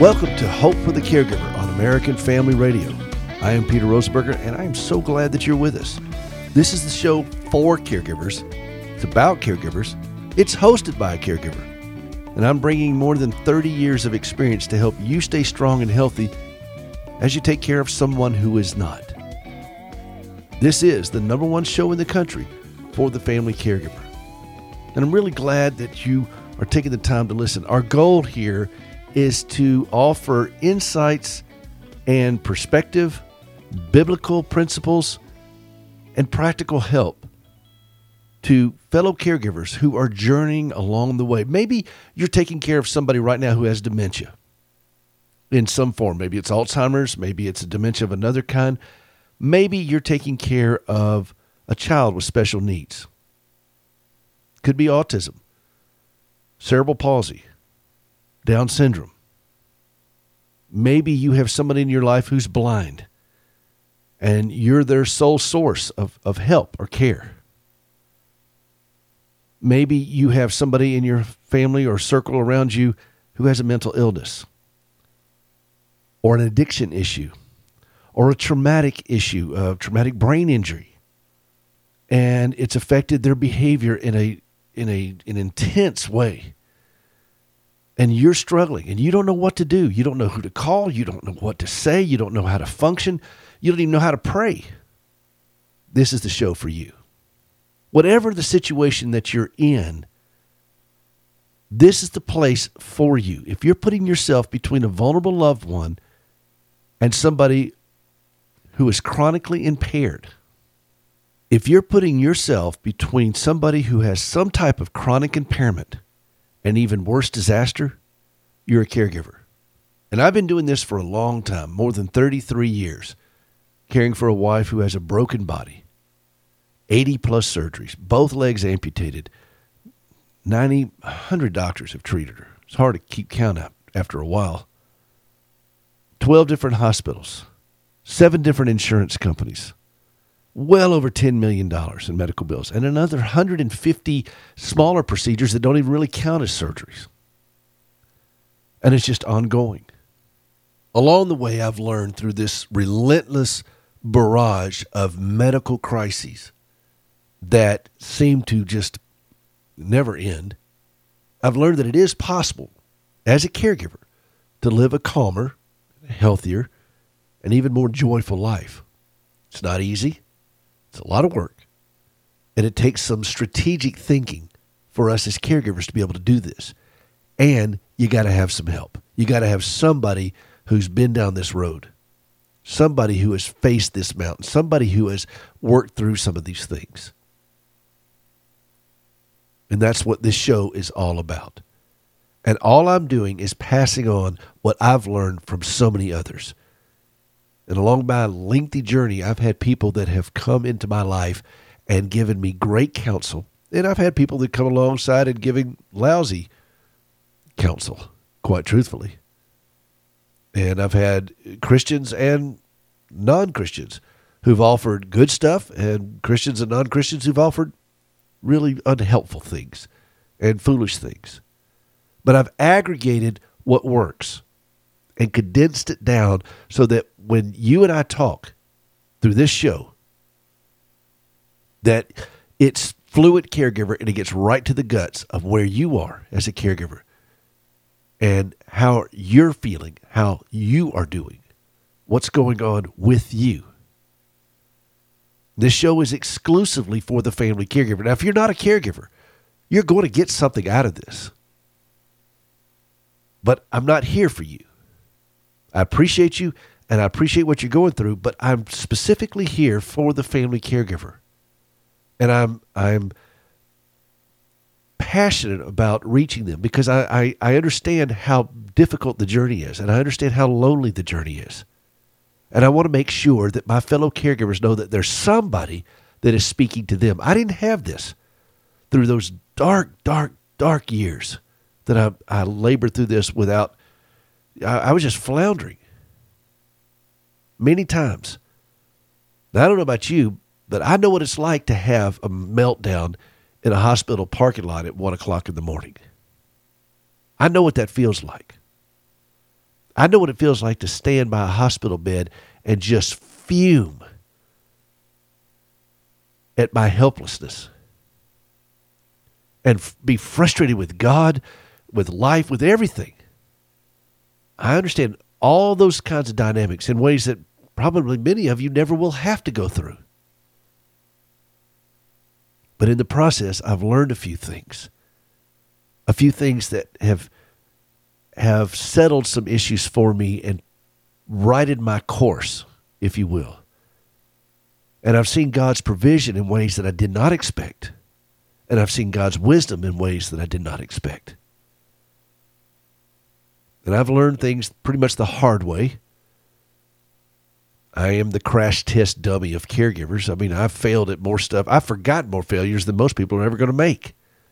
Welcome to Hope for the Caregiver on American Family Radio. I am Peter Rosenberger, and I am so glad that you're with us. This is the show for caregivers. It's about caregivers. It's hosted by a caregiver. And I'm bringing more than 30 years of experience to help you stay strong and healthy as you take care of someone who is not. This is the number one show in the country for the family caregiver. And I'm really glad that you are taking the time to listen. Our goal here is to offer insights and perspective, biblical principles, and practical help to fellow caregivers who are journeying along the way. Maybe you're taking care of somebody right now who has dementia in some form. Maybe it's Alzheimer's, maybe it's a dementia of another kind. Maybe you're taking care of a child with special needs. Could be autism, cerebral palsy, Down syndrome. Maybe you have somebody in your life who's blind and you're their sole source of help or care. Maybe you have somebody in your family or circle around you who has a mental illness or an addiction issue or a traumatic issue, a traumatic brain injury, and it's affected their behavior in an intense way. And you're struggling and you don't know what to do. You don't know who to call. You don't know what to say. You don't know how to function. You don't even know how to pray. This is the show for you. Whatever the situation that you're in, this is the place for you. If you're putting yourself between a vulnerable loved one and somebody who is chronically impaired, if you're putting yourself between somebody who has some type of chronic impairment and even worse, disaster, you're a caregiver. And I've been doing this for a long time, more than 33 years, caring for a wife who has a broken body, 80 plus surgeries, both legs amputated, 100 doctors have treated her. It's hard to keep count after a while. 12 different hospitals, 7 different insurance companies, well over $10 million in medical bills, and another 150 smaller procedures that don't even really count as surgeries. And it's just ongoing. Along the way, I've learned through this relentless barrage of medical crises that seem to just never end, I've learned that it is possible as a caregiver to live a calmer, healthier, and even more joyful life. It's not easy. It's a lot of work, and it takes some strategic thinking for us as caregivers to be able to do this. And you got to have some help. You got to have somebody who's been down this road, somebody who has faced this mountain, somebody who has worked through some of these things. And that's what this show is all about. And all I'm doing is passing on what I've learned from so many others. And along my lengthy journey, I've had people that have come into my life and given me great counsel. And I've had people that come alongside and giving lousy counsel, quite truthfully. And I've had Christians and non-Christians who've offered good stuff, and Christians and non-Christians who've offered really unhelpful things and foolish things. But I've aggregated what works and condensed it down so that when you and I talk through this show, that it's Fluent Caregiver and it gets right to the guts of where you are as a caregiver and how you're feeling, how you are doing, what's going on with you. This show is exclusively for the family caregiver. Now, if you're not a caregiver, you're going to get something out of this. But I'm not here for you. I appreciate you, and I appreciate what you're going through, but I'm specifically here for the family caregiver. And I'm passionate about reaching them because I understand how difficult the journey is, and I understand how lonely the journey is. And I want to make sure that my fellow caregivers know that there's somebody that is speaking to them. I didn't have this through those dark years that I labored through this without. I was just floundering many times. Now, I don't know about you, but I know what it's like to have a meltdown in a hospital parking lot at 1 o'clock in the morning. I know what that feels like. I know what it feels like to stand by a hospital bed and just fume at my helplessness and be frustrated with God, with life, with everything. I understand all those kinds of dynamics in ways that probably many of you never will have to go through. But in the process, I've learned a few things that have settled some issues for me and righted my course, if you will. And I've seen God's provision in ways that I did not expect. And I've seen God's wisdom in ways that I did not expect. And I've learned things pretty much the hard way. I am the crash test dummy of caregivers. I mean, I've failed at more stuff. I've forgotten more failures than most people are ever going to make.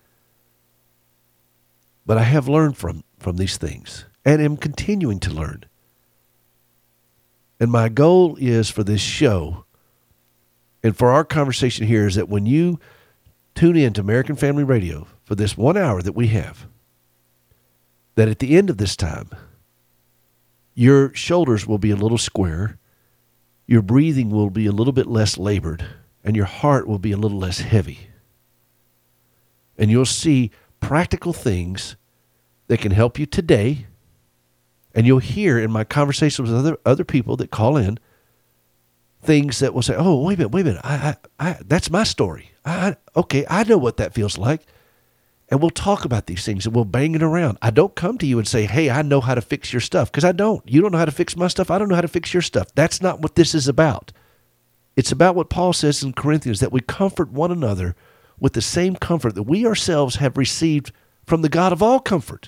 But I have learned from these things and am continuing to learn. And my goal is for this show and for our conversation here is that when you tune in to American Family Radio for this 1 hour that we have, that at the end of this time, your shoulders will be a little square, your breathing will be a little bit less labored, and your heart will be a little less heavy. And you'll see practical things that can help you today. And you'll hear in my conversations with other people that call in things that will say, oh, wait a minute, I that's my story. Okay, I know what that feels like. And we'll talk about these things and we'll bang it around. I don't come to you and say, hey, I know how to fix your stuff, because I don't. You don't know how to fix my stuff. I don't know how to fix your stuff. That's not what this is about. It's about what Paul says in Corinthians, that we comfort one another with the same comfort that we ourselves have received from the God of all comfort.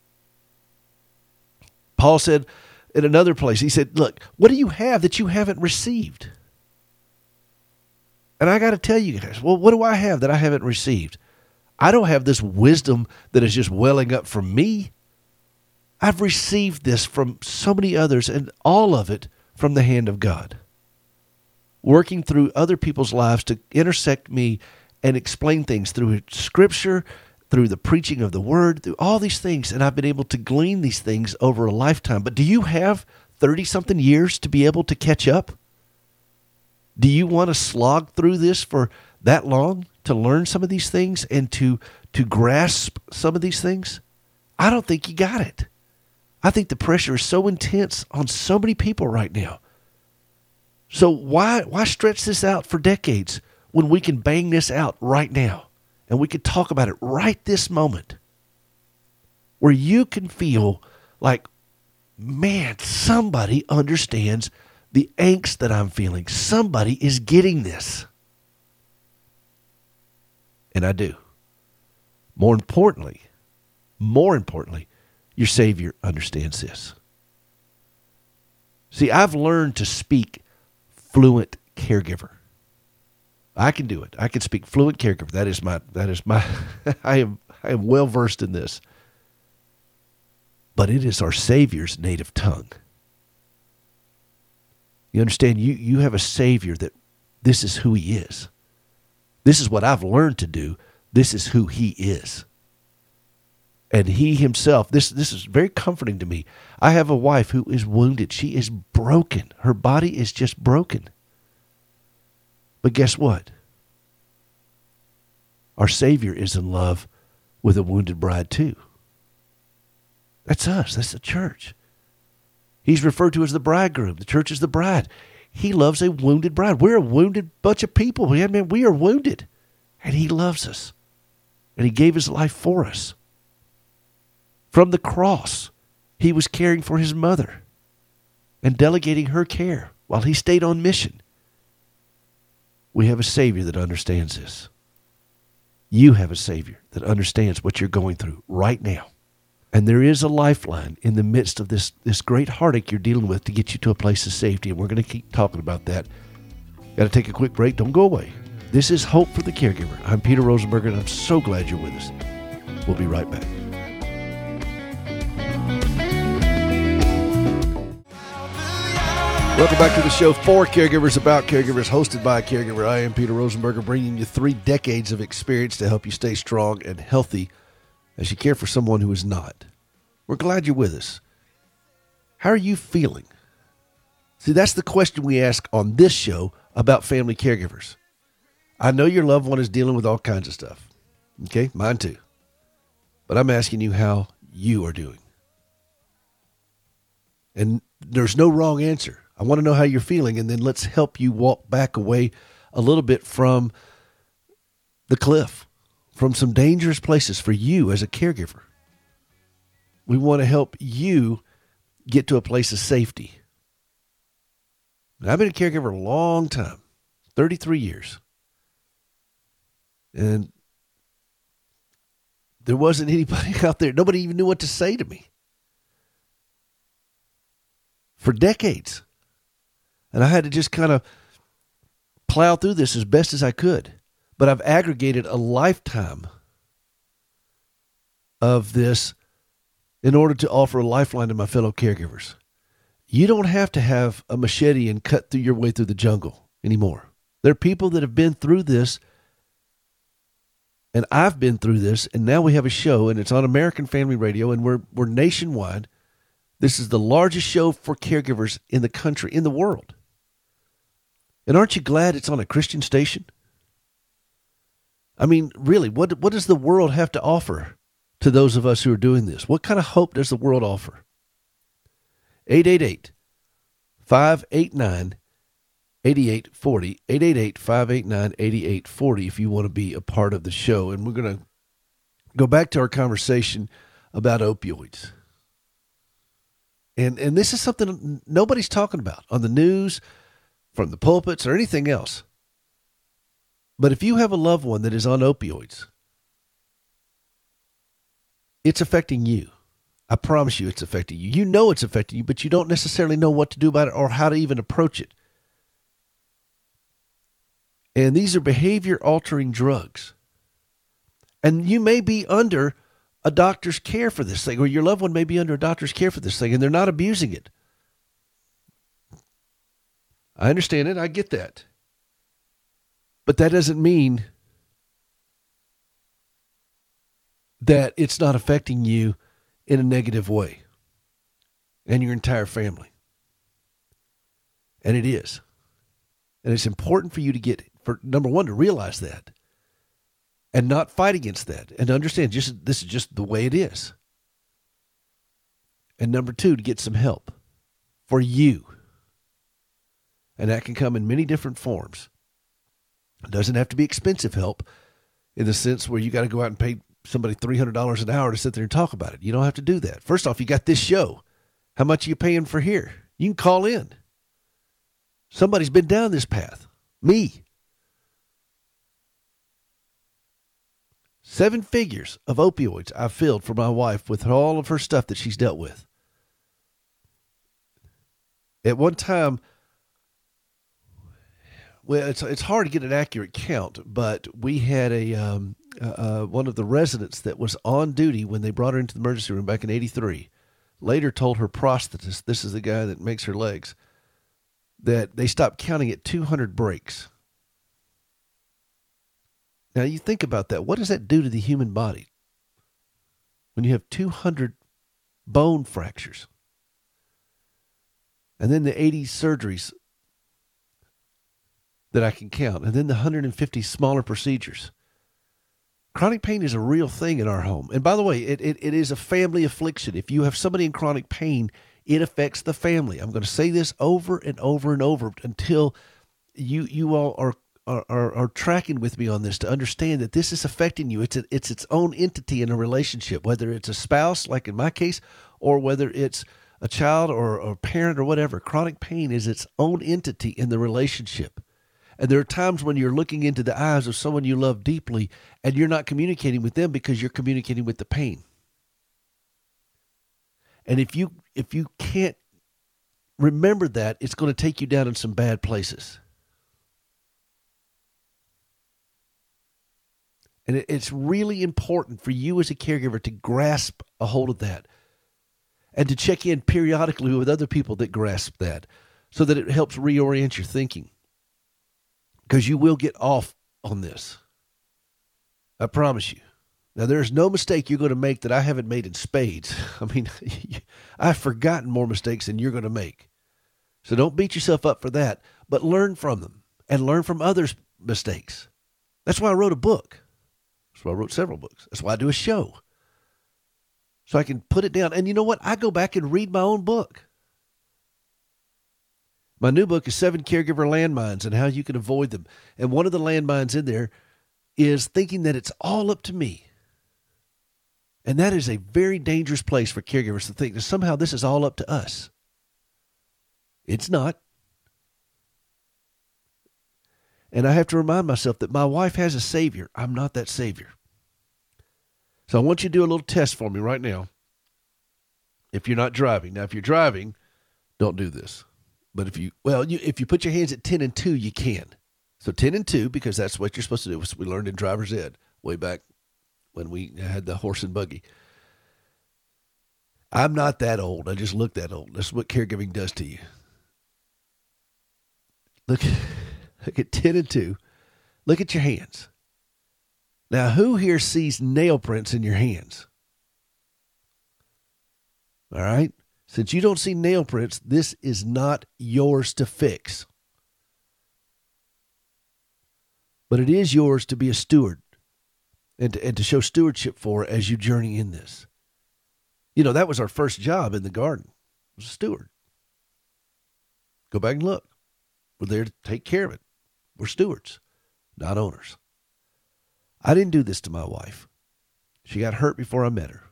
Paul said in another place, he said, look, what do you have that you haven't received? And I got to tell you guys, well, what do I have that I haven't received? I don't have this wisdom that is just welling up from me. I've received this from so many others, and all of it from the hand of God, working through other people's lives to intersect me and explain things through Scripture, through the preaching of the Word, through all these things. And I've been able to glean these things over a lifetime. But do you have 30-something years to be able to catch up? Do you want to slog through this for that long to learn some of these things and to grasp some of these things? I don't think you got it. I think the pressure is so intense on so many people right now. So why stretch this out for decades when we can bang this out right now? And we could talk about it right this moment, where you can feel like, man, somebody understands the angst that I'm feeling. Somebody is getting this. And I do. More importantly, your Savior understands this. See, I've learned to speak fluent caregiver. I can do it. I can speak fluent caregiver. That is my I am well versed in this. But it is our Savior's native tongue. You understand? You have a Savior that this is who He is. This is what I've learned to do. This is who He is. And He Himself, this is very comforting to me. I have a wife who is wounded. She is broken. Her body is just broken. But guess what? Our Savior is in love with a wounded bride too. That's us. That's the church. He's referred to as the bridegroom. The church is the bride. He loves a wounded bride. We're a wounded bunch of people. Man, we are wounded. And He loves us. And He gave His life for us. From the cross, He was caring for His mother and delegating her care while He stayed on mission. We have a Savior that understands this. You have a Savior that understands what you're going through right now. And there is a lifeline in the midst of this great heartache you're dealing with to get you to a place of safety. And we're going to keep talking about that. Got to take a quick break. Don't go away. This is Hope for the Caregiver. I'm Peter Rosenberger, and I'm so glad you're with us. We'll be right back. Welcome back to the show for caregivers, about caregivers, hosted by a caregiver. I am Peter Rosenberger, bringing you 3 decades of experience to help you stay strong and healthy as you care for someone who is not. We're glad you're with us. How are you feeling? See, that's the question we ask on this show about family caregivers. I know your loved one is dealing with all kinds of stuff. Okay, mine too. But I'm asking you how you are doing. And there's no wrong answer. I want to know how you're feeling, and then let's help you walk back away a little bit from the cliff, from some dangerous places for you as a caregiver. We want to help you get to a place of safety. And I've been a caregiver a long time, 33 years. And there wasn't anybody out there. Nobody even knew what to say to me for decades. And I had to just kind of plow through this as best as I could. But I've aggregated a lifetime of this in order to offer a lifeline to my fellow caregivers. You don't have to have a machete and cut through your way through the jungle anymore. There are people that have been through this, and I've been through this, and now we have a show, and it's on American Family Radio, and we're nationwide. This is the largest show for caregivers in the country, in the world. And aren't you glad it's on a Christian station? I mean, really, what does the world have to offer to those of us who are doing this? What kind of hope does the world offer? 888-589-8840. 888-589-8840 if you want to be a part of the show. And we're going to go back to our conversation about opioids. And this is something nobody's talking about on the news, from the pulpits, or anything else. But if you have a loved one that is on opioids, it's affecting you. I promise you it's affecting you. You know it's affecting you, but you don't necessarily know what to do about it or how to even approach it. And these are behavior-altering drugs. And you may be under a doctor's care for this thing, or your loved one may be under a doctor's care for this thing, and they're not abusing it. I understand it. I get that. But that doesn't mean that it's not affecting you in a negative way and your entire family. And it is. And it's important for you to get, for number one, to realize that and not fight against that and understand this is just the way it is. And number two, to get some help for you. And that can come in many different forms. It doesn't have to be expensive help in the sense where you got to go out and pay somebody $300 an hour to sit there and talk about it. You don't have to do that. First off, you got this show. How much are you paying for here? You can call in. Somebody's been down this path. Me. 7 figures of opioids I filled for my wife with all of her stuff that she's dealt with. At one time, well, it's hard to get an accurate count, but we had one of the residents that was on duty when they brought her into the emergency room back in '83. Later told her prosthetist, this is the guy that makes her legs, that they stopped counting at 200 breaks. Now you think about that. What does that do to the human body when you have 200 bone fractures? And then the 80 surgeries that I can count, and then the 150 smaller procedures. Chronic pain is a real thing in our home. And by the way, it is a family affliction. If you have somebody in chronic pain, it affects the family. I'm going to say this over and over and over until you all are tracking with me on this to understand that this is affecting you. It's its own entity in a relationship, whether it's a spouse, like in my case, or whether it's a child or a parent or whatever. Chronic pain is its own entity in the relationship. And there are times when you're looking into the eyes of someone you love deeply and you're not communicating with them because you're communicating with the pain. And if you can't remember that, it's going to take you down in some bad places. And it's really important for you as a caregiver to grasp a hold of that and to check in periodically with other people that grasp that so that it helps reorient your thinking. Because you will get off on this. I promise you. Now, there's no mistake you're going to make that I haven't made in spades. I mean, I've forgotten more mistakes than you're going to make. So don't beat yourself up for that, but learn from them and learn from others' mistakes. That's why I wrote a book. That's why I wrote several books. That's why I do a show. So I can put it down. And you know what? I go back and read my own book. My new book is 7 Caregiver Landmines and How You Can Avoid Them. And one of the landmines in there is thinking that it's all up to me. And that is a very dangerous place for caregivers to think that somehow this is all up to us. It's not. And I have to remind myself that my wife has a Savior. I'm not that Savior. So I want you to do a little test for me right now. If you're not driving. Now, if you're driving, don't do this. But if you put your hands at 10 and 2, you can. So 10 and 2, because that's what you're supposed to do. We learned in driver's ed way back when we had the horse and buggy. I'm not that old. I just look that old. That's what caregiving does to you. Look at 10 and 2. Look at your hands. Now, who here sees nail prints in your hands? All right? Since you don't see nail prints, this is not yours to fix. But it is yours to be a steward and to show stewardship for as you journey in this. You know, that was our first job in the garden, was a steward. Go back and look. We're there to take care of it. We're stewards, not owners. I didn't do this to my wife. She got hurt before I met her.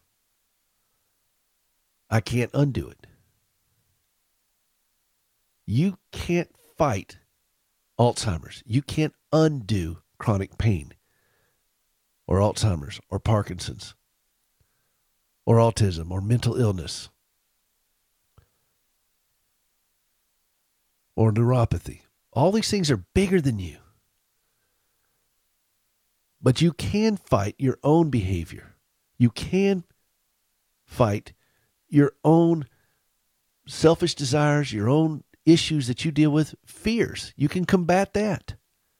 I can't undo it. You can't fight Alzheimer's. You can't undo chronic pain or Alzheimer's or Parkinson's or autism or mental illness or neuropathy. All these things are bigger than you. But you can fight your own behavior. You can fight your own selfish desires, your own issues that you deal with, fears. You can combat that.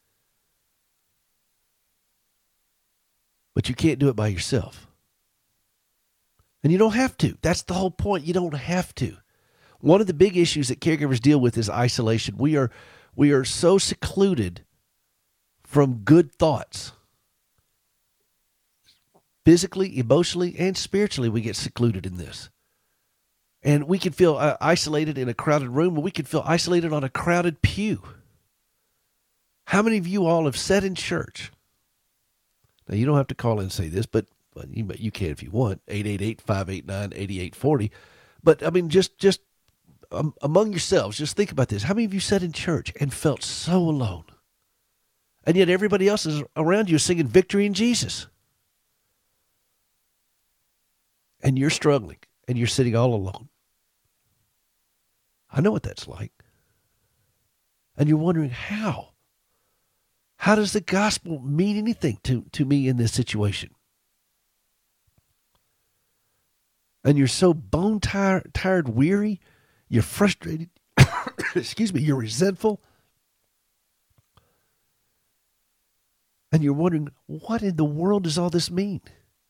But you can't do it by yourself. And you don't have to. That's the whole point. You don't have to. One of the big issues that caregivers deal with is isolation. We are so secluded from good thoughts. Physically, emotionally, and spiritually, we get secluded in this. And we can feel isolated in a crowded room, or we can feel isolated on a crowded pew. How many of you all have sat in church? Now, you don't have to call in and say this, but you can if you want, 888-589-8840. But, I mean, just among yourselves, just think about this. How many of you sat in church and felt so alone? And yet everybody else is around you singing Victory in Jesus. And you're struggling, and you're sitting all alone. I know what that's like. And you're wondering how. How does the gospel mean anything to me in this situation? And you're so bone tired, weary, you're frustrated, excuse me, you're resentful. And you're wondering, what in the world does all this mean?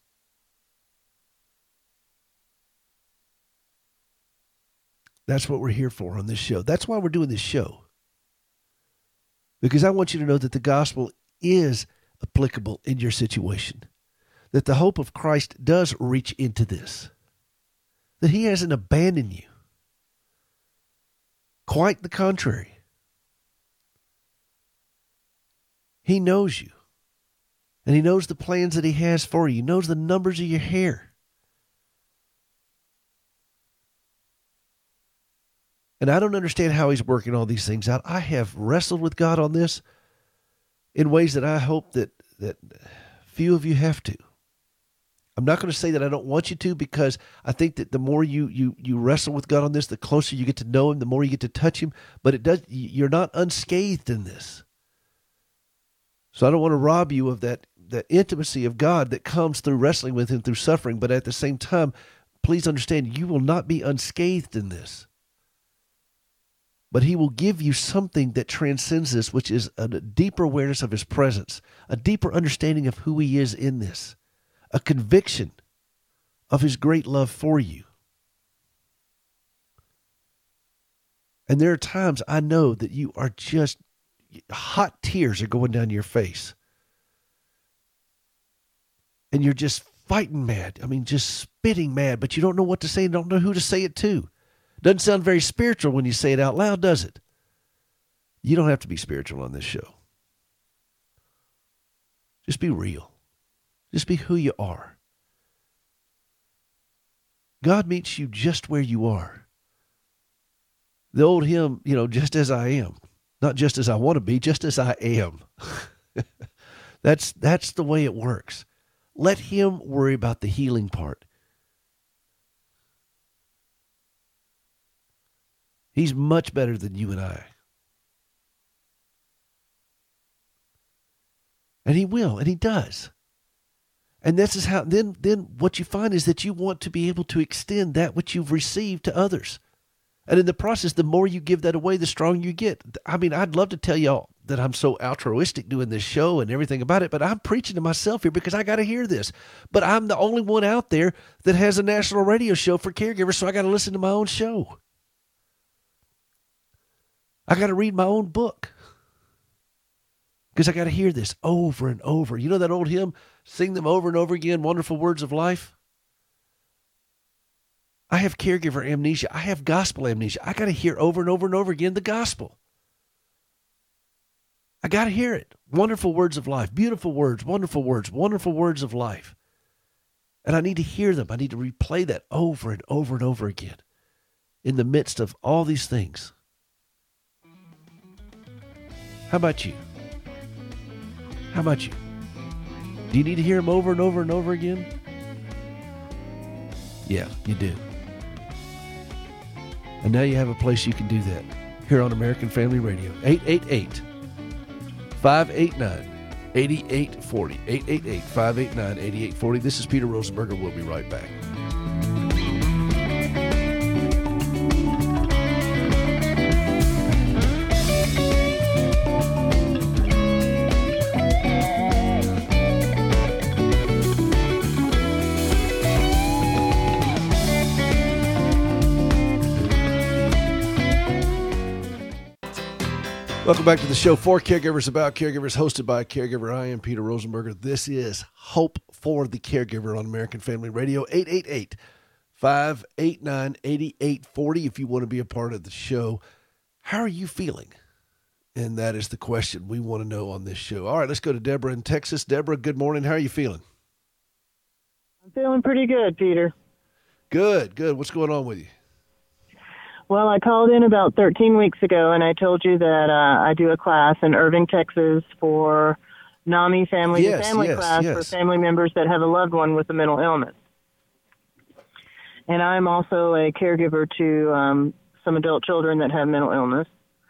That's what we're here for on this show. That's why we're doing this show. Because I want you to know that the gospel is applicable in your situation. That the hope of Christ does reach into this. That he hasn't abandoned you. Quite the contrary. He knows you. And he knows the plans that he has for you. He knows the numbers of your hair. And I don't understand how he's working all these things out. I have wrestled with God on this in ways that I hope that few of you have to. I'm not going to say that I don't want you to, because I think that the more you wrestle with God on this, the closer you get to know him, the more you get to touch him. But you're not unscathed in this. So I don't want to rob you of that intimacy of God that comes through wrestling with him through suffering. But at the same time, please understand, you will not be unscathed in this. But he will give you something that transcends this, which is a deeper awareness of his presence, a deeper understanding of who he is in this, a conviction of his great love for you. And there are times I know that you are just, hot tears are going down your face. And you're just fighting mad. I mean, just spitting mad, but you don't know what to say and don't know who to say it to. Doesn't sound very spiritual when you say it out loud, does it? You don't have to be spiritual on this show. Just be real. Just be who you are. God meets you just where you are. The old hymn, just as I am. Not just as I want to be, just as I am. That's the way it works. Let him worry about the healing part. He's much better than you and I. And he will, and he does. And this is how, then what you find is that you want to be able to extend that which you've received to others. And in the process, the more you give that away, the stronger you get. I mean, I'd love to tell y'all that I'm so altruistic doing this show and everything about it, but I'm preaching to myself here because I got to hear this. But I'm the only one out there that has a national radio show for caregivers, so I got to listen to my own show. I got to read my own book because I got to hear this over and over. You know that old hymn, sing them over and over again, wonderful words of life? I have caregiver amnesia. I have gospel amnesia. I got to hear over and over and over again the gospel. I got to hear it. Wonderful words of life, beautiful words, wonderful words of life. And I need to hear them. I need to replay that over and over and over again in the midst of all these things. How about you? How about you? Do you need to hear them over and over and over again? Yeah, you do. And now you have a place you can do that here on American Family Radio. 888-589-8840. 888-589-8840. This is Peter Rosenberger. We'll be right back. Welcome back to the show for Caregivers, about caregivers, hosted by a caregiver. I am Peter Rosenberger. This is Hope for the Caregiver on American Family Radio. 888-589-8840 if you want to be a part of the show. How are you feeling? And that is the question we want to know on this show. All right, let's go to Deborah in Texas. Deborah, good morning. How are you feeling? I'm feeling pretty good, Peter. Good. What's going on with you? Well, I called in about 13 weeks ago, and I told you that I do a class in Irving, Texas for NAMI family to family class for family members that have a loved one with a mental illness. And I'm also a caregiver to some adult children that have mental illness.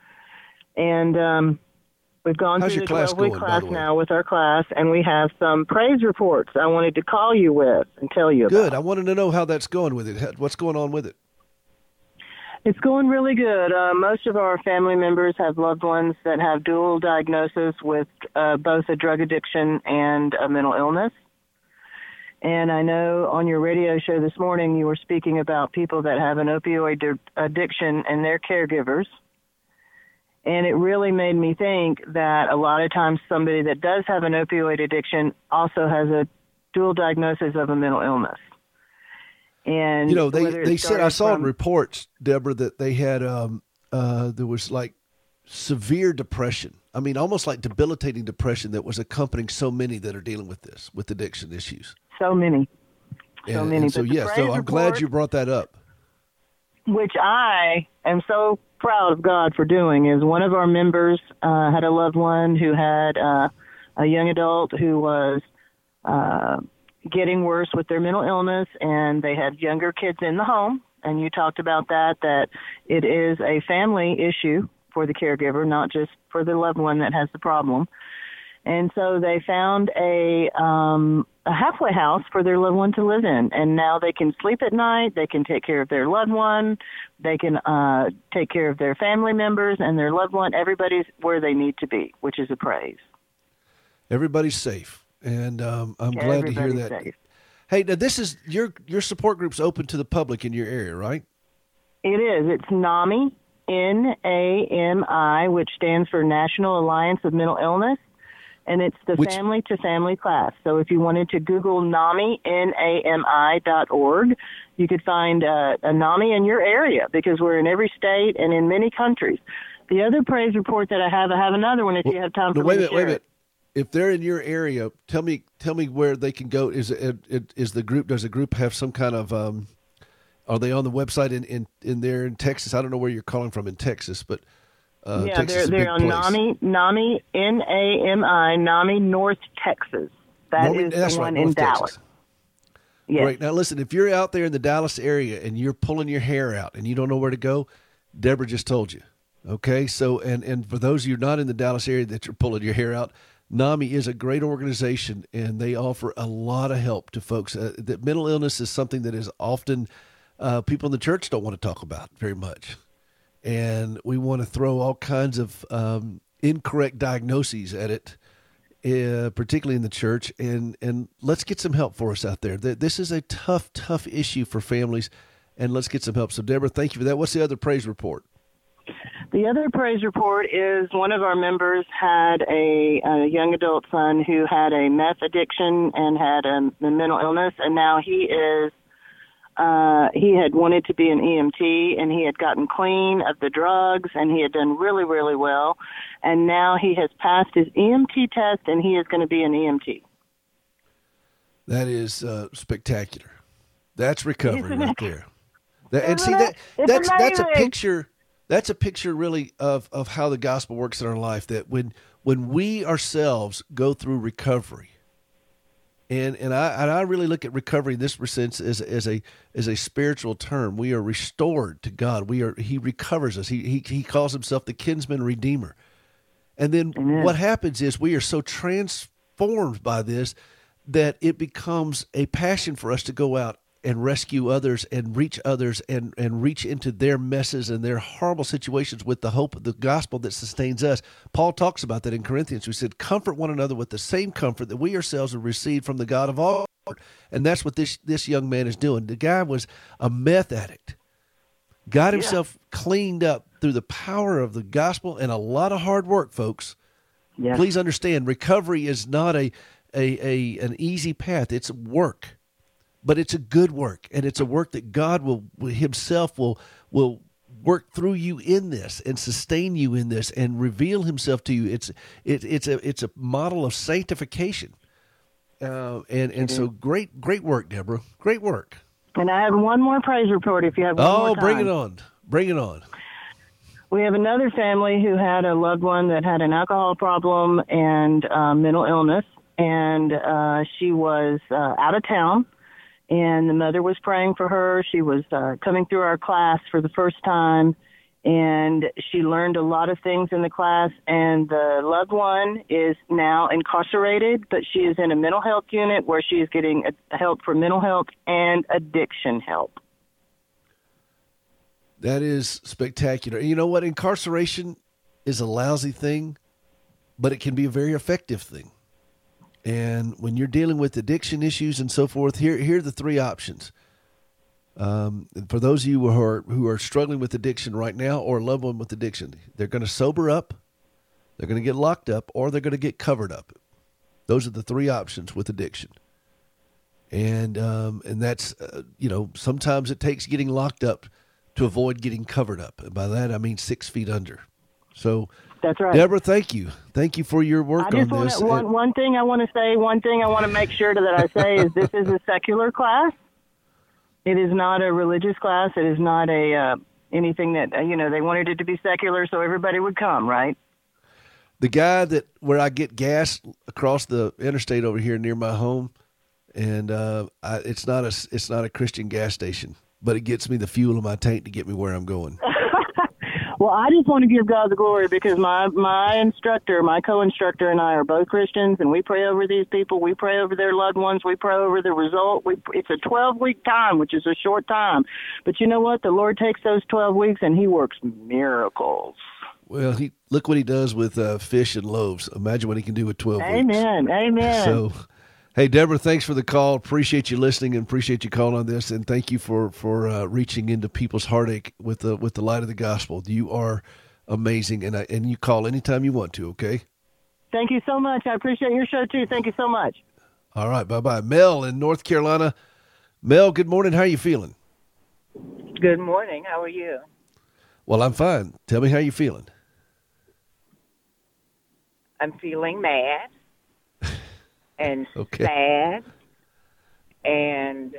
And we've gone through the 12-week class now with our class, and we have some praise reports I wanted to call you with and tell you about. Good. I wanted to know how that's going with it. What's going on with it? It's going really good. Most of our family members have loved ones that have dual diagnosis with both a drug addiction and a mental illness. And I know on your radio show this morning you were speaking about people that have an opioid addiction and their caregivers. And it really made me think that a lot of times somebody that does have an opioid addiction also has a dual diagnosis of a mental illness. And they said, I saw in reports, Deborah, that they had there was like severe depression. I mean, almost like debilitating depression that was accompanying so many that are dealing with this, with addiction issues. So many. So I'm glad you brought that up. Which I am so proud of God for doing. Is one of our members had a loved one who had a young adult who was getting worse with their mental illness, and they had younger kids in the home. And you talked about that it is a family issue for the caregiver, not just for the loved one that has the problem. And so they found a halfway house for their loved one to live in. And now they can sleep at night. They can take care of their loved one. They can take care of their family members and their loved one. Everybody's where they need to be, which is a praise. Everybody's safe. And I'm glad to hear that. Safe. Hey, now this is your support group's open to the public in your area, right? It is. It's NAMI, NAMI, which stands for National Alliance of Mental Illness, and it's the family-to-family class. So if you wanted to Google NAMI, NAMI.org, you could find a NAMI in your area because we're in every state and in many countries. The other praise report that I have another one if you have time for me to share. Wait a minute. If they're in your area, tell me where they can go. Does the group have some kind of are they on the website in there in Texas? I don't know where you're calling from in Texas, but Texas they're on NAMI, NAMI, NAMI North Texas. That's the one in Dallas. Yes. Right. Now listen, if you're out there in the Dallas area and you're pulling your hair out and you don't know where to go, Deborah just told you. Okay, so and for those of you not in the Dallas area that you're pulling your hair out, NAMI is a great organization, and they offer a lot of help to folks. That mental illness is something that is often people in the church don't want to talk about very much, and we want to throw all kinds of incorrect diagnoses at it, particularly in the church. And let's get some help for us out there. This is a tough issue for families, and let's get some help. So, Deborah, thank you for that. What's the other praise report? The other praise report is one of our members had a young adult son who had a meth addiction and had a mental illness, and now he had wanted to be an EMT, and he had gotten clean of the drugs, and he had done really, really well, and now he has passed his EMT test, and he is going to be an EMT. That is spectacular. That's recovery right there. That's a picture. That's a picture really of how the gospel works in our life, that when we ourselves go through recovery, and I really look at recovery in this sense as a spiritual term. We are restored to God. He recovers us. He calls himself the kinsman redeemer. And then what happens is we are so transformed by this that it becomes a passion for us to go out and rescue others and reach others and reach into their messes and their horrible situations with the hope of the gospel that sustains us. Paul talks about that in Corinthians. We said, comfort one another with the same comfort that we ourselves have received from the God of all. And that's what this young man is doing. The guy was a meth addict, got himself cleaned up through the power of the gospel and a lot of hard work, folks. Yeah. Please understand, recovery is not an easy path. It's work. But it's a good work, and it's a work that God himself will work through you in this and sustain you in this and reveal himself to you. It's a model of sanctification. And so great work, Deborah. Great work. And I have one more praise report if you have one more time. Bring it on. Bring it on. We have another family who had a loved one that had an alcohol problem and mental illness, and she was out of town. And the mother was praying for her. She was coming through our class for the first time, and she learned a lot of things in the class. And the loved one is now incarcerated, but she is in a mental health unit where she is getting help for mental health and addiction help. That is spectacular. You know what? Incarceration is a lousy thing, but it can be a very effective thing. And when you're dealing with addiction issues and so forth, here are the three options. For those of you who are struggling with addiction right now or a loved one with addiction, they're going to sober up, they're going to get locked up, or they're going to get covered up. Those are the three options with addiction. And that's, sometimes it takes getting locked up to avoid getting covered up. And by that, I mean 6 feet under. So, that's right. Deborah, thank you. Thank you for your work on this. One thing I want to make sure that I say is this is a secular class. It is not a religious class. It is not anything that, they wanted it to be secular so everybody would come, right? The guy where I get gas across the interstate over here near my home, and it's not a Christian gas station, but it gets me the fuel in my tank to get me where I'm going. Well, I just want to give God the glory because my instructor, my co-instructor, and I are both Christians, and we pray over these people. We pray over their loved ones. We pray over the result. It's a 12-week time, which is a short time. But you know what? The Lord takes those 12 weeks, and he works miracles. Well, look what he does with fish and loaves. Imagine what he can do with 12 weeks. Amen. So, Hey, Deborah, thanks for the call. Appreciate you listening and appreciate you calling on this. And thank you for reaching into people's heartache with the light of the gospel. You are amazing. And you call anytime you want to, okay? Thank you so much. I appreciate your show, too. Thank you so much. All right. Bye-bye. Mel in North Carolina. Mel, good morning. How are you feeling? Good morning. How are you? Well, I'm fine. Tell me how you feeling. I'm feeling mad and Okay. sad and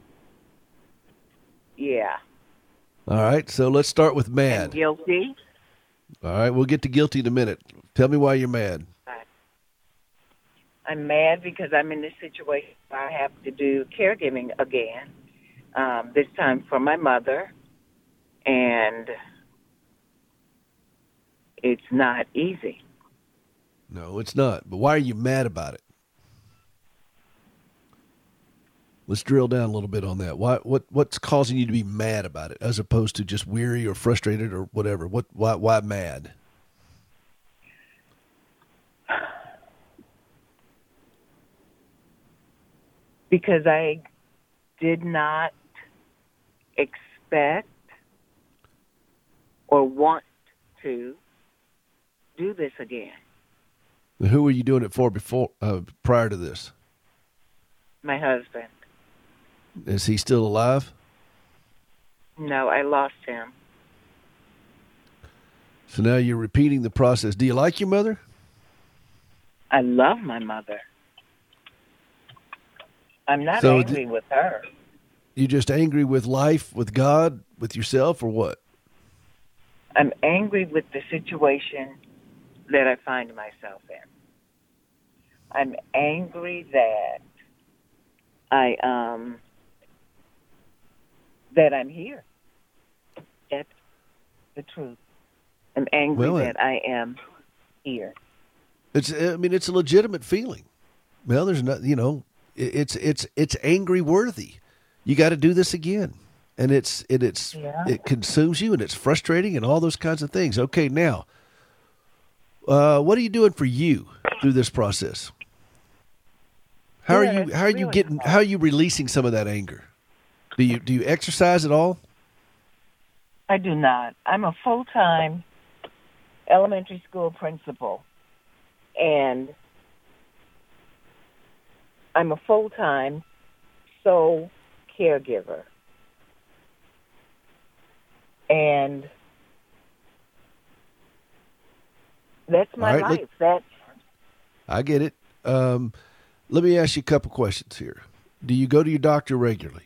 yeah. All right. So let's start with And mad. guilty. All right. We'll get to guilty in a minute. Tell me why you're mad. I'm mad because I'm in this situation where I have to do caregiving again, this time for my mother, and it's not easy. No, it's not. But why are you mad about it? Let's drill down a little bit on that. What's causing you to be mad about it, as opposed to just weary or frustrated or whatever? Why mad? Because I did not expect or want to do this again. Who were you doing it for prior to this? My husband. Is he still alive? No, I lost him. So now you're repeating the process. Do you like your mother? I love my mother. I'm not So angry with her. You just angry with life, with God, with yourself, or what? I'm angry with the situation that I find myself in. I'm angry that that I'm here. That's the truth. I'm angry that I am here. It's a legitimate feeling. Well, there's not, it's angry worthy. You got to do this again. And it consumes you and it's frustrating and all those kinds of things. Okay. Now, what are you doing for you through this process? How are you releasing some of that anger? Do you exercise at all? I do not. I'm a full-time elementary school principal, and I'm a full-time sole caregiver. And that's my life. I get it. Let me ask you a couple questions here. Do you go to your doctor regularly?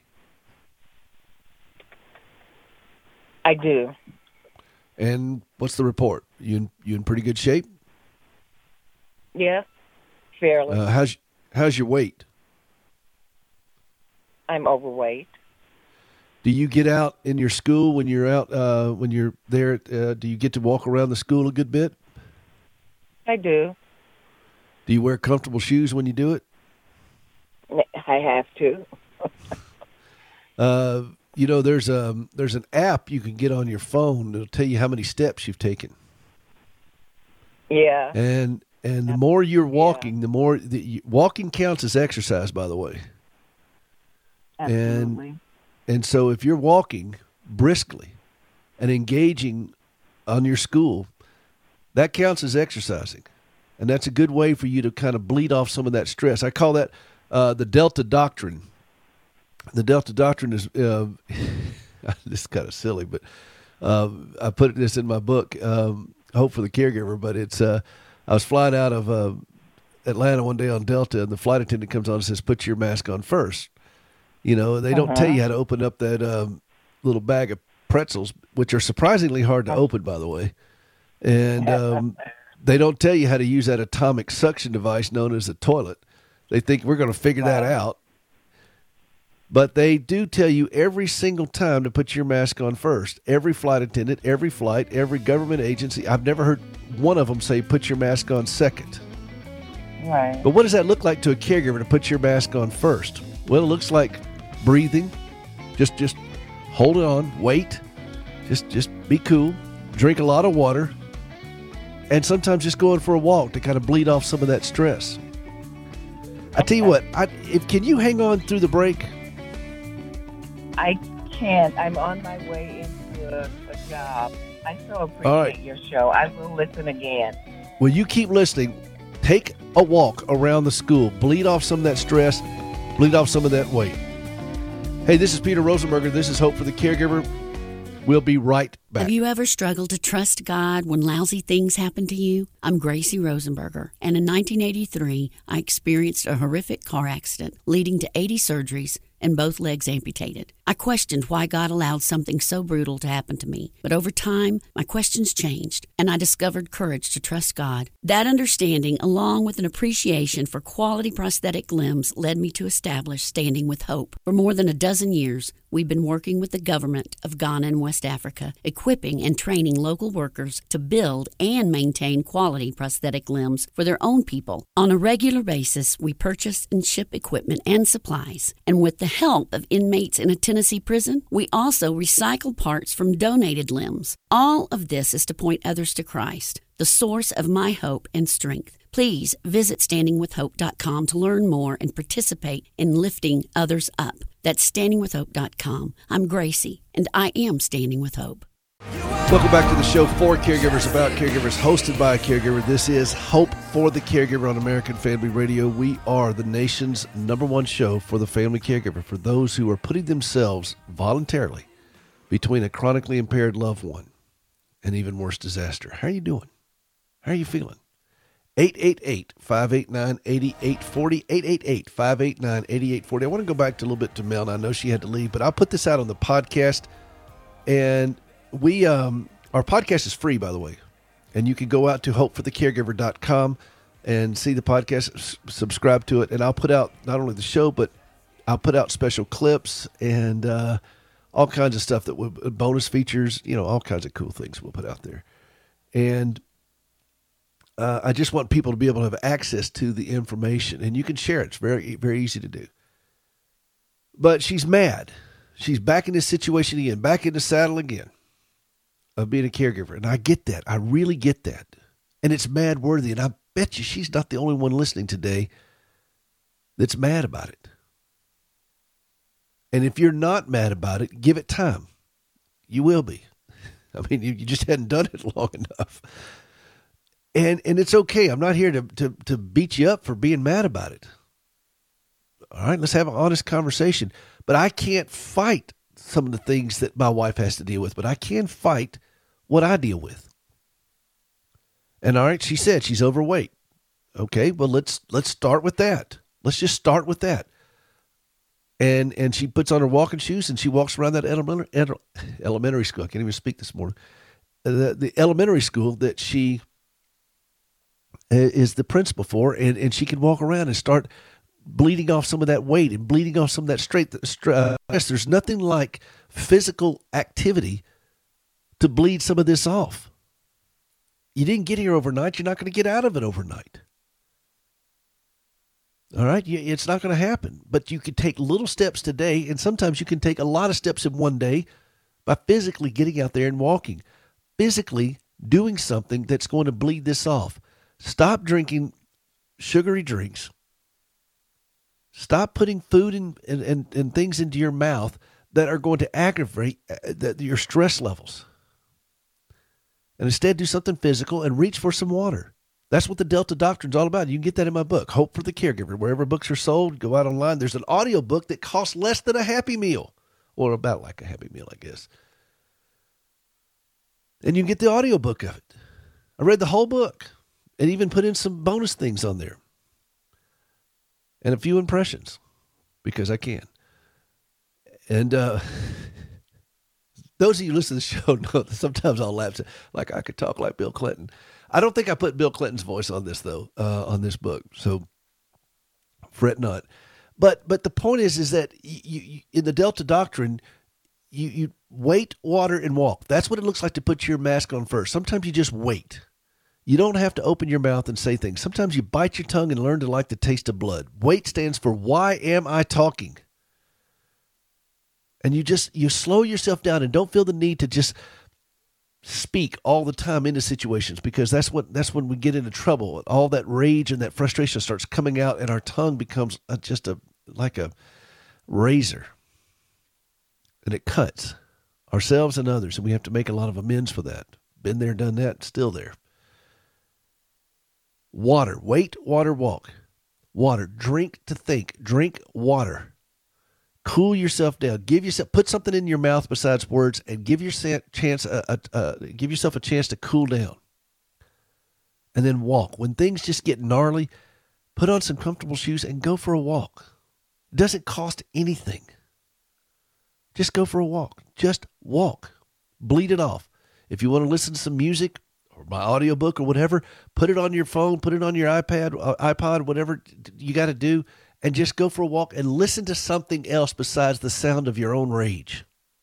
I do. And what's the report? You in pretty good shape? Yeah, fairly. How's your weight? I'm overweight. Do you get out in your school when you're out when you're there? Do you get to walk around the school a good bit? I do. Do you wear comfortable shoes when you do it? I have to. There's an app you can get on your phone that'll tell you how many steps you've taken. Yeah. And the more you're walking, the more walking counts as exercise, by the way. Absolutely. And so if you're walking briskly and engaging on your school, that counts as exercising. And that's a good way for you to kind of bleed off some of that stress. I call that the Delta Doctrine. The Delta Doctrine is, this is kind of silly, but I put this in my book, Hope for the Caregiver, but it's, I was flying out of Atlanta one day on Delta, and the flight attendant comes on and says, put your mask on first. They don't tell you how to open up that little bag of pretzels, which are surprisingly hard to open, by the way. And they don't tell you how to use that atomic suction device known as a toilet. They think we're going to figure that out. But they do tell you every single time to put your mask on first. Every flight attendant, every flight, every government agency. I've never heard one of them say put your mask on second. Right. But what does that look like to a caregiver to put your mask on first? Well, it looks like breathing. Just hold it on. Wait. Just be cool. Drink a lot of water. And sometimes just going for a walk to kind of bleed off some of that stress. I tell you what, can you hang on through the break? I can't. I'm on my way into a job. I so appreciate your show. I will listen again. Well, you keep listening. Take a walk around the school. Bleed off some of that stress. Bleed off some of that weight. Hey, this is Peter Rosenberger. This is Hope for the Caregiver. We'll be right back. Have you ever struggled to trust God when lousy things happen to you? I'm Gracie Rosenberger, and in 1983, I experienced a horrific car accident leading to 80 surgeries and both legs amputated. I questioned why God allowed something so brutal to happen to me. But over time, my questions changed, and I discovered courage to trust God. That understanding, along with an appreciation for quality prosthetic limbs, led me to establish Standing with Hope. For more than a dozen years, we've been working with the government of Ghana and West Africa, equipping and training local workers to build and maintain quality prosthetic limbs for their own people. On a regular basis, we purchase and ship equipment and supplies, and with the help of inmates in a Tennessee prison, we also recycle parts from donated limbs. All of this is to point others to Christ, the source of my hope and strength. Please visit standingwithhope.com to learn more and participate in lifting others up. That's standingwithhope.com. I'm Gracie, and I am Standing with Hope. Welcome back to the show for caregivers, about caregivers, hosted by a caregiver. This is Hope for the Caregiver on American Family Radio. We are the nation's #1 show for the family caregiver, for those who are putting themselves voluntarily between a chronically impaired loved one and even worse disaster. How are you doing? How are you feeling? 888-589-8840, 888-589-8840. I want to go back to a little bit to Mel, and I know she had to leave, but I'll put this out on the podcast. And we, our podcast is free, by the way. And you can go out to hopeforthecaregiver.com and see the podcast, subscribe to it. And I'll put out not only the show, but I'll put out special clips and all kinds of stuff, bonus features, all kinds of cool things we'll put out there. And I just want people to be able to have access to the information, and you can share it. It's very, very easy to do. But she's mad. She's back in this situation again, back in the saddle again of being a caregiver. And I get that. I really get that. And it's mad worthy. And I bet you she's not the only one listening today that's mad about it. And if you're not mad about it, give it time. You will be. I mean, you just hadn't done it long enough. And it's okay. I'm not here to beat you up for being mad about it. All right, let's have an honest conversation. But I can't fight some of the things that my wife has to deal with, but I can fight what I deal with. And all right, she said she's overweight. Okay, well, let's start with that. Let's just start with that. And she puts on her walking shoes and she walks around that elementary school. I can't even speak this morning. The elementary school that she is the principal for, and she can walk around and start bleeding off some of that weight and bleeding off some of that stress. There's nothing like physical activity to bleed some of this off. You didn't get here overnight. You're not going to get out of it overnight. All right? It's not going to happen. But you can take little steps today, and sometimes you can take a lot of steps in one day by physically getting out there and walking, physically doing something that's going to bleed this off. Stop drinking sugary drinks. Stop putting food and things into your mouth that are going to aggravate your stress levels. And instead do something physical and reach for some water. That's what the Delta Doctrine's all about. You can get that in my book, Hope for the Caregiver. Wherever books are sold, go out online. There's an audio book that costs less than a Happy Meal, or about like a Happy Meal, I guess. And you can get the audio book of it. I read the whole book and even put in some bonus things on there. And a few impressions, because I can. And those of you who listen to the show know that sometimes I'll laugh, like I could talk like Bill Clinton. I don't think I put Bill Clinton's voice on this, though, on this book. So fret not. But the point is that you in the Delta Doctrine, you wait, water, and walk. That's what it looks like to put your mask on first. Sometimes you just wait. You don't have to open your mouth and say things. Sometimes you bite your tongue and learn to like the taste of blood. WAIT stands for why am I talking? And you slow yourself down and don't feel the need to just speak all the time into situations, because that's when we get into trouble. All that rage and that frustration starts coming out, and our tongue becomes like a razor, and it cuts ourselves and others, and we have to make a lot of amends for that. Been there, done that, still there. Water, wait, water, walk. Water, drink to think, drink water. Cool yourself down. Put something in your mouth besides words, and give yourself a chance to cool down. And then walk. When things just get gnarly, put on some comfortable shoes and go for a walk. It doesn't cost anything. Just go for a walk. Just walk. Bleed it off. If you want to listen to some music or my audiobook or whatever, put it on your phone, put it on your iPod, whatever you got to do, and just go for a walk and listen to something else besides the sound of your own rage.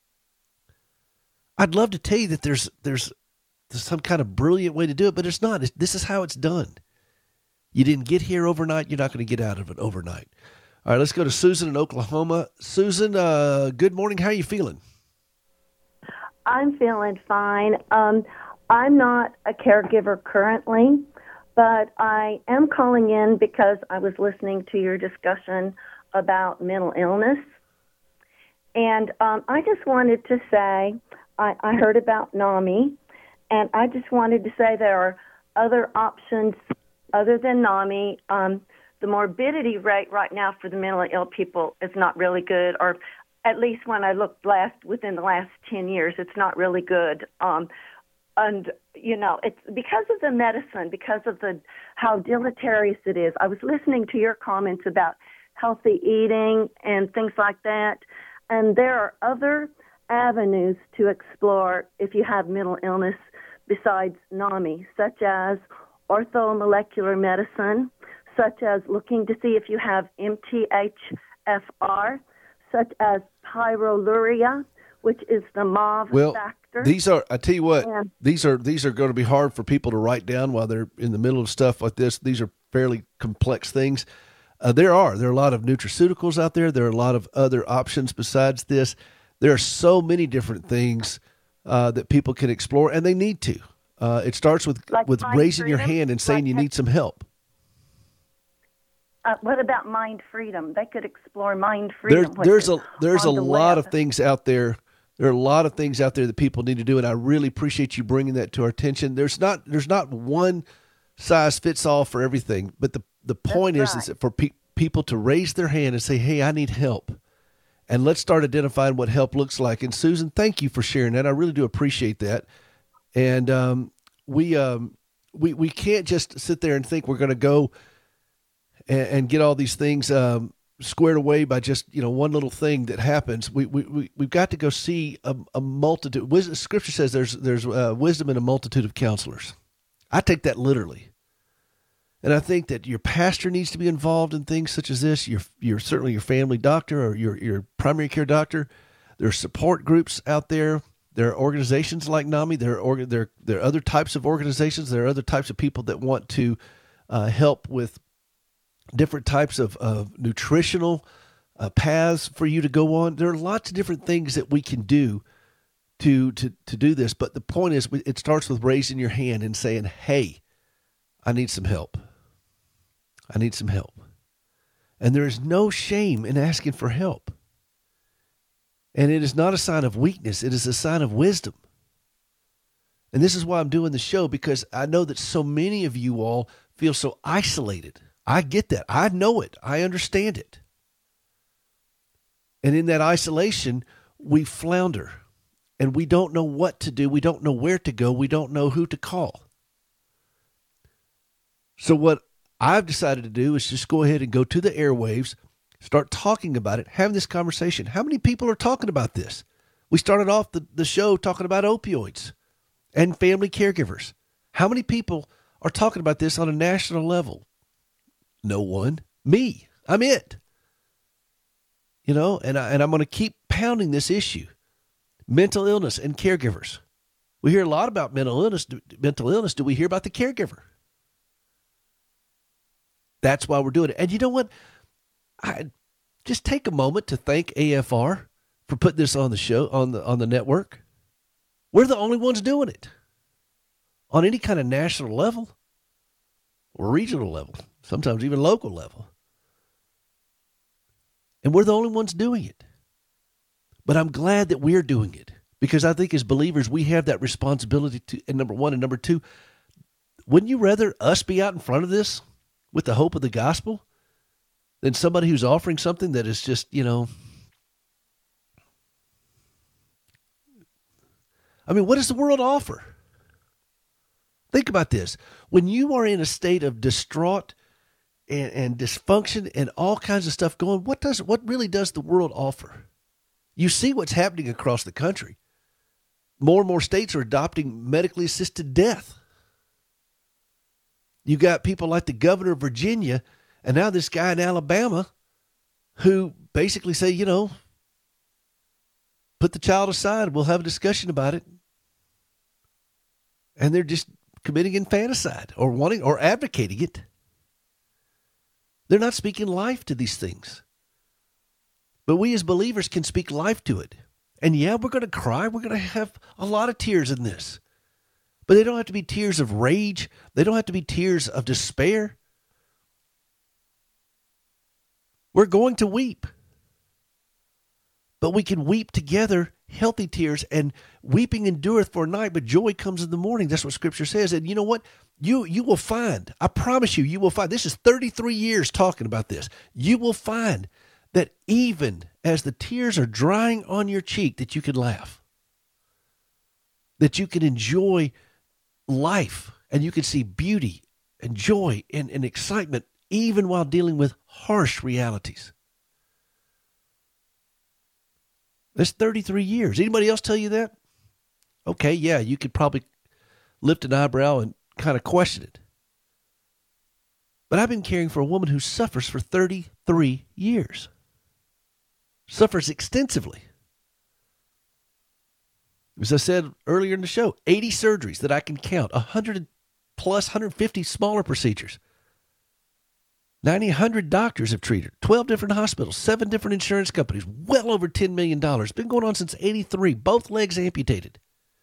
I'd love to tell you that there's some kind of brilliant way to do it, but it's not. This is how it's done. You didn't get here overnight. You're not going to get out of it overnight. All right, let's go to Susan in Oklahoma. Susan, good morning. How are you feeling? I'm feeling fine. I'm not a caregiver currently, but I am calling in because I was listening to your discussion about mental illness. And I just wanted to say, I heard about NAMI, and I just wanted to say there are other options other than NAMI. The morbidity rate right now for the mentally ill people is not really good, or at least when I looked within the last 10 years, it's not really good. And, you know, it's because of the medicine, because of how deleterious it is. I was listening to your comments about healthy eating and things like that, and there are other avenues to explore if you have mental illness besides NAMI, such as orthomolecular medicine, such as looking to see if you have MTHFR, such as pyroluria, which is the MAV factor. These are, I tell you what, these are going to be hard for people to write down while they're in the middle of stuff like this. These are fairly complex things. There are a lot of nutraceuticals out there. There are a lot of other options besides this. There are so many different things that people can explore, and they need to. It starts with raising your hand and saying you need some help. What about mind freedom? They could explore mind freedom. There's a lot of things out there. There are a lot of things out there that people need to do, and I really appreciate you bringing that to our attention. There's not one size fits all for everything, but the point is that for people to raise their hand and say, "Hey, I need help," and let's start identifying what help looks like. And Susan, thank you for sharing that. I really do appreciate that. And we can't just sit there and think we're going to go and get all these things squared away by just one little thing that happens. We've got to go see a multitude. Scripture says there's wisdom in a multitude of counselors. I take that literally, and I think that your pastor needs to be involved in things such as this. You're certainly your family doctor or your primary care doctor. There are support groups out there. There are organizations like NAMI. There are other types of organizations. There are other types of people that want to help with different types of nutritional paths for you to go on. There are lots of different things that we can do to do this. But the point is, it starts with raising your hand and saying, "Hey, I need some help. I need some help." And there is no shame in asking for help. And it is not a sign of weakness. It is a sign of wisdom. And this is why I'm doing the show, because I know that so many of you all feel so isolated. I get that. I know it. I understand it. And in that isolation, we flounder. And we don't know what to do. We don't know where to go. We don't know who to call. So what I've decided to do is just go ahead and go to the airwaves, start talking about it, have this conversation. How many people are talking about this? We started off the show talking about opioids and family caregivers. How many people are talking about this on a national level? No one. Me. I'm it. And I'm going to keep pounding this issue. Mental illness and caregivers. We hear a lot about mental illness. Do we hear about the caregiver? That's why we're doing it. And you know what? I just take a moment to thank AFR for putting this on the show, on the network. We're the only ones doing it on any kind of national level or regional level, sometimes even local level. And we're the only ones doing it. But I'm glad that we're doing it, because I think as believers, we have that responsibility to, and number one, and number two, wouldn't you rather us be out in front of this with the hope of the gospel than somebody who's offering something that is just, I mean, what does the world offer? Think about this. When you are in a state of distraught and dysfunction and all kinds of stuff going, what really does the world offer? You see what's happening across the country. More and more states are adopting medically assisted death. You got people like the governor of Virginia and now this guy in Alabama who basically say, put the child aside. We'll have a discussion about it. And they're just committing infanticide or advocating it. They're not speaking life to these things. But we as believers can speak life to it. And yeah, we're going to cry. We're going to have a lot of tears in this. But they don't have to be tears of rage. They don't have to be tears of despair. We're going to weep. But we can weep together healthy tears, and weeping endureth for a night, but joy comes in the morning. That's what Scripture says. And you know what? You will find, I promise you will find, this is 33 years talking about this. You will find that even as the tears are drying on your cheek, that you can laugh, that you can enjoy life, and you can see beauty and joy and excitement even while dealing with harsh realities. That's 33 years. Anybody else tell you that? Okay, yeah, you could probably lift an eyebrow and kind of question it. But I've been caring for a woman who suffers for 33 years. Suffers extensively. As I said earlier in the show, 80 surgeries that I can count, 100 plus 150 smaller procedures. 100 doctors have treated, 12 different hospitals, 7 different insurance companies, well over $10 million. Been going on since 83, both legs amputated.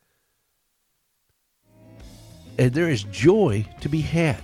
And there is joy to be had.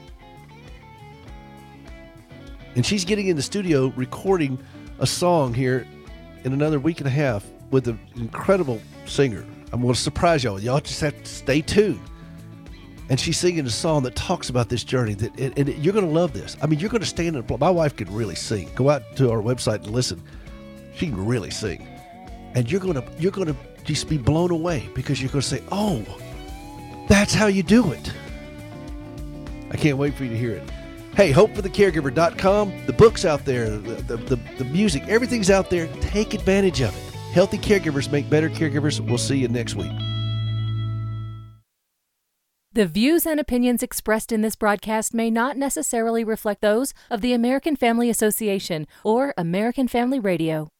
And she's getting in the studio recording a song here in another week and a half with an incredible singer. I'm going to surprise y'all. Y'all just have to stay tuned. And she's singing a song that talks about this journey. And you're going to love this. I mean, you're going to stand and applaud. My wife can really sing. Go out to our website and listen. She can really sing. And you're going to just be blown away, because you're going to say, oh, that's how you do it. I can't wait for you to hear it. Hey, hopeforthecaregiver.com. The book's out there. The music, everything's out there. Take advantage of it. Healthy caregivers make better caregivers. We'll see you next week. The views and opinions expressed in this broadcast may not necessarily reflect those of the American Family Association or American Family Radio.